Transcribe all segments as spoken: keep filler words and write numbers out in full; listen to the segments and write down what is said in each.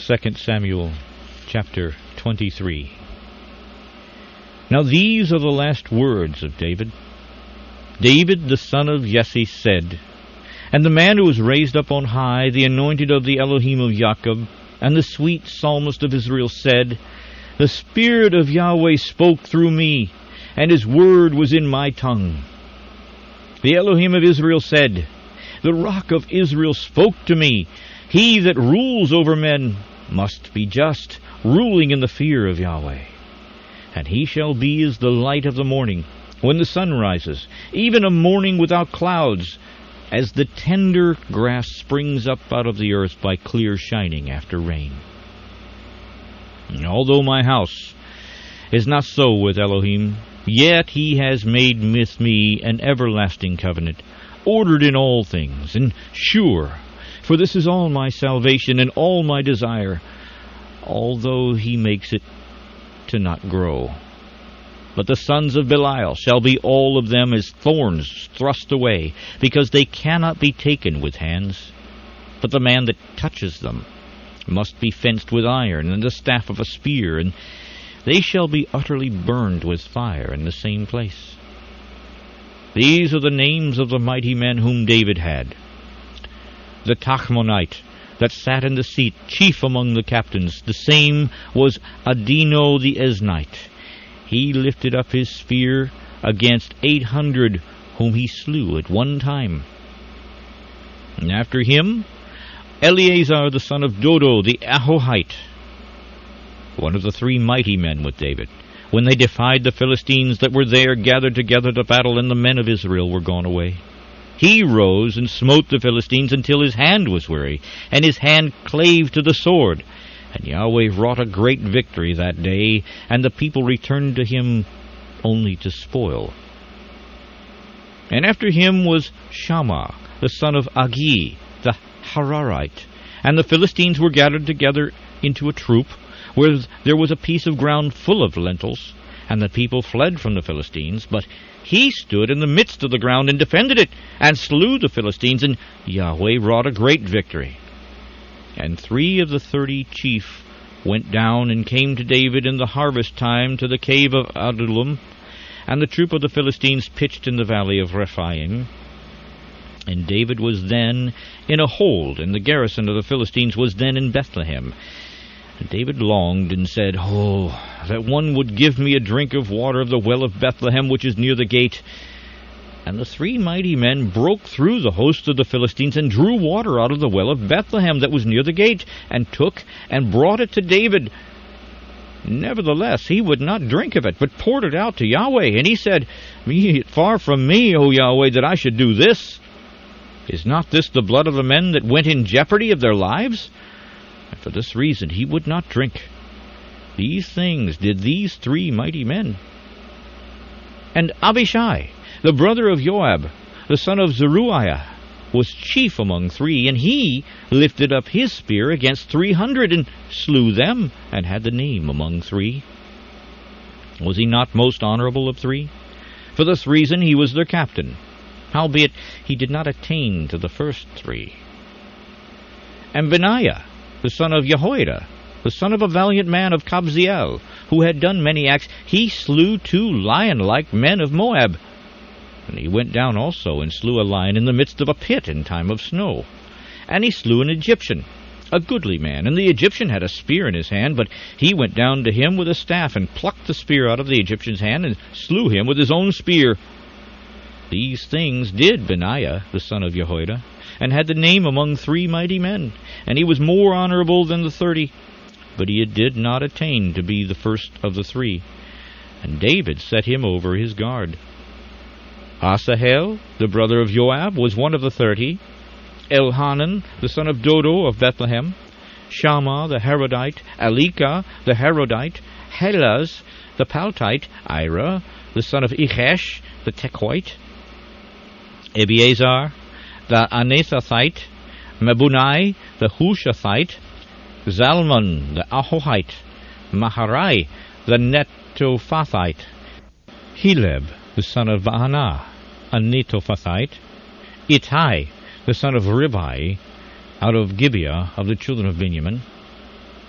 Second Samuel chapter twenty-three. Now these are the last words of David. David the son of Jesse said, and the man who was raised up on high, the anointed of the Elohim of Jacob, and the sweet psalmist of Israel said, the Spirit of Yahweh spoke through me, and his word was in my tongue. The Elohim of Israel said, the rock of Israel spoke to me. He that rules over men must be just, ruling in the fear of Yahweh. And he shall be as the light of the morning, when the sun rises, even a morning without clouds, as the tender grass springs up out of the earth by clear shining after rain. And although my house is not so with Elohim, yet he has made with me an everlasting covenant, ordered in all things, and sure, for this is all my salvation and all my desire, although he makes it to not grow. But the sons of Belial shall be all of them as thorns thrust away, because they cannot be taken with hands. But the man that touches them must be fenced with iron and the staff of a spear, and they shall be utterly burned with fire in the same place. These are the names of the mighty men whom David had. The Tachmonite that sat in the seat, chief among the captains, the same was Adino the Eznite. He lifted up his spear against eight hundred, whom he slew at one time. And after him, Eleazar the son of Dodo the Ahohite, one of the three mighty men with David, when they defied the Philistines that were there gathered together to battle, and the men of Israel were gone away. He rose and smote the Philistines until his hand was weary, and his hand clave to the sword. And Yahweh wrought a great victory that day, and the people returned to him only to spoil. And after him was Shammah, the son of Agi, the Hararite. And the Philistines were gathered together into a troop, where there was a piece of ground full of lentils, and the people fled from the Philistines. But he stood in the midst of the ground and defended it, and slew the Philistines, and Yahweh wrought a great victory. And three of the thirty chief went down and came to David in the harvest time to the cave of Adullam, and the troop of the Philistines pitched in the valley of Rephaim. And David was then in a hold, and the garrison of the Philistines was then in Bethlehem. And David longed and said, oh, that one would give me a drink of water of the well of Bethlehem, which is near the gate. And the three mighty men broke through the host of the Philistines, and drew water out of the well of Bethlehem that was near the gate, and took and brought it to David. Nevertheless, he would not drink of it, but poured it out to Yahweh. And he said, be it far from me, O Yahweh, that I should do this. Is not this the blood of the men that went in jeopardy of their lives? And for this reason he would not drink. These things did these three mighty men. And Abishai, the brother of Joab, the son of Zeruiah, was chief among three, and he lifted up his spear against three hundred, and slew them, and had the name among three. Was he not most honorable of three? For this reason he was their captain, howbeit he did not attain to the first three. And Benaiah, the son of Jehoiada, the son of a valiant man of Kabzeel, who had done many acts, he slew two lion-like men of Moab. And he went down also and slew a lion in the midst of a pit in time of snow. And he slew an Egyptian, a goodly man. And the Egyptian had a spear in his hand, but he went down to him with a staff, and plucked the spear out of the Egyptian's hand, and slew him with his own spear. These things did Benaiah, the son of Jehoiada, and had the name among three mighty men. And he was more honorable than the thirty, but he did not attain to be the first of the three. And David set him over his guard. Asahel, the brother of Joab, was one of the thirty. Elhanan, the son of Dodo of Bethlehem. Shammah the Harodite. Elika the Harodite. Helaz the Paltite. Ira, the son of Ichesh the Tekoite. Ebiezer the Anathothite. Mebunai the Hushathite. Zalmon the Ahohite. Maharai the Netophathite. Heleb the son of Baanah, a Netophathite. Ittai the son of Ribai, out of Gibeah of the children of Benjamin.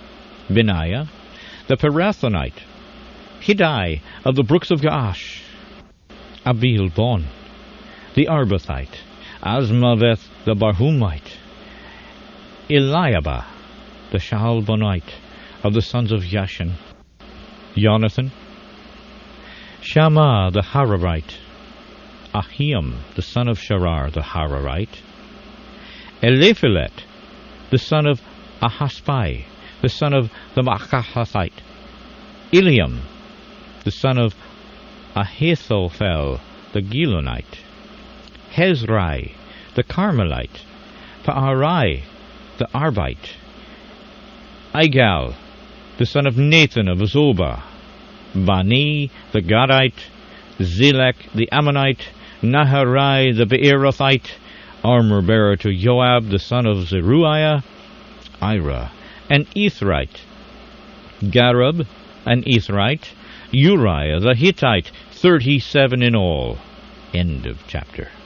Benaiah, the Pirathonite, Hiddai of the brooks of Gaash, Abiel-Bon, the Arbathite, Asmaveth the Barhumite, Eliabah, the Shaalbonite of the sons of Yashan, Jonathan, Shammah the Hararite, Ahiam the son of Sharar the Hararite, Eliphelet the son of Ahaspai, the son of the Machahathite, Eliam the son of Ahithophel the Gilonite, Hezrai the Carmelite, Paarai the Arbite, Igal the son of Nathan of Zobah, Bani the Gadite, Zelek the Ammonite, Naharai the Beerothite, armor-bearer to Joab the son of Zeruiah, Ira, an Ethrite, Gareb, an Ethrite, Uriah the Hittite, thirty-seven in all. End of chapter.